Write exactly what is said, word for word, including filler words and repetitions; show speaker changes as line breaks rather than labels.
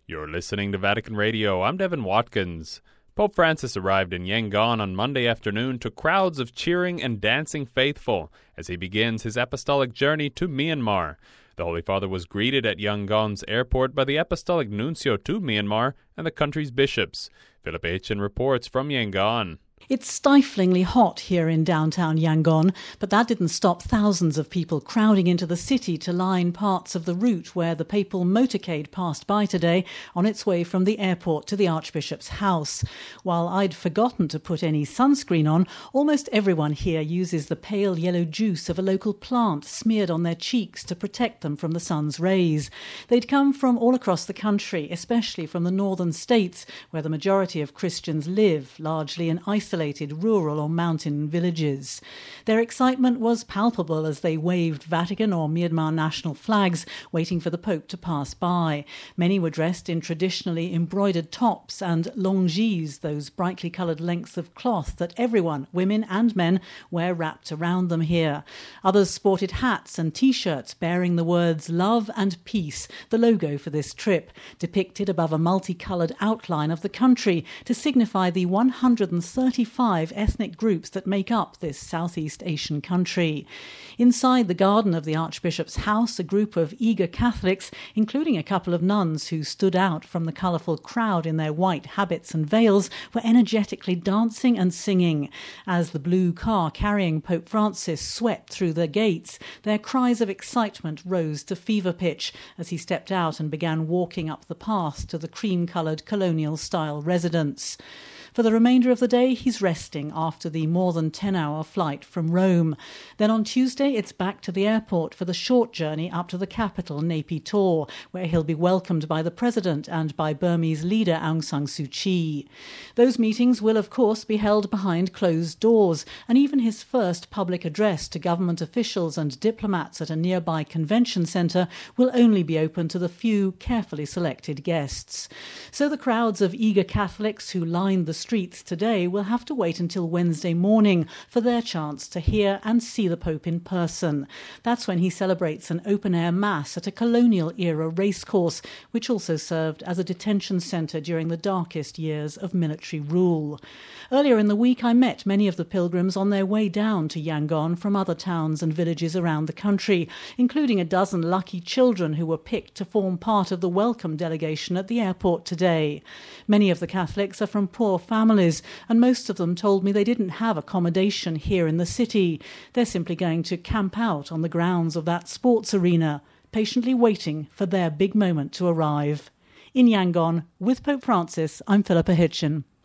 You're listening to Vatican Radio. I'm Devin Watkins. Pope Francis arrived in Yangon on Monday afternoon to crowds of cheering and dancing faithful as he begins his apostolic journey to Myanmar. The Holy Father was greeted at Yangon's airport by the Apostolic Nuncio to Myanmar and the country's bishops. Philip Hitchen reports from Yangon.
It's stiflingly hot here in downtown Yangon, but that didn't stop thousands of people crowding into the city to line parts of the route where the papal motorcade passed by today on its way from the airport to the Archbishop's house. While I'd forgotten to put any sunscreen on, almost everyone here uses the pale yellow juice of a local plant smeared on their cheeks to protect them from the sun's rays. They'd come from all across the country, especially from the northern states, where the majority of Christians live, largely in isolated rural or mountain villages. Their excitement was palpable as they waved Vatican or Myanmar national flags, waiting for the Pope to pass by. Many were dressed in traditionally embroidered tops and longis, those brightly coloured lengths of cloth that everyone, women and men, wear wrapped around them here. Others sported hats and T-shirts bearing the words Love and Peace, the logo for this trip, depicted above a multicoloured outline of the country to signify the one hundred thirty-five ethnic groups that make up this Southeast Asian country. Inside the garden of the Archbishop's house, a group of eager Catholics, including a couple of nuns who stood out from the colourful crowd in their white habits and veils, were energetically dancing and singing. As the blue car carrying Pope Francis swept through the gates, their cries of excitement rose to fever pitch as he stepped out and began walking up the path to the cream-coloured colonial-style residence. For the remainder of the day, he's resting after the more than ten-hour flight from Rome. Then on Tuesday, it's back to the airport for the short journey up to the capital, Naypyidaw, where he'll be welcomed by the president and by Burmese leader Aung San Suu Kyi. Those meetings will, of course, be held behind closed doors, and even his first public address to government officials and diplomats at a nearby convention centre will only be open to the few carefully selected guests. So the crowds of eager Catholics who lined the streets today will have to wait until Wednesday morning for their chance to hear and see the Pope in person. That's when he celebrates an open-air mass at a colonial-era racecourse, which also served as a detention centre during the darkest years of military rule. Earlier in the week, I met many of the pilgrims on their way down to Yangon from other towns and villages around the country, including a dozen lucky children who were picked to form part of the welcome delegation at the airport today. Many of the Catholics are from poor families, and most of them told me they didn't have accommodation here in the city. They're simply going to camp out on the grounds of that sports arena, patiently waiting for their big moment to arrive. In Yangon, with Pope Francis, I'm Philippa Hitchen.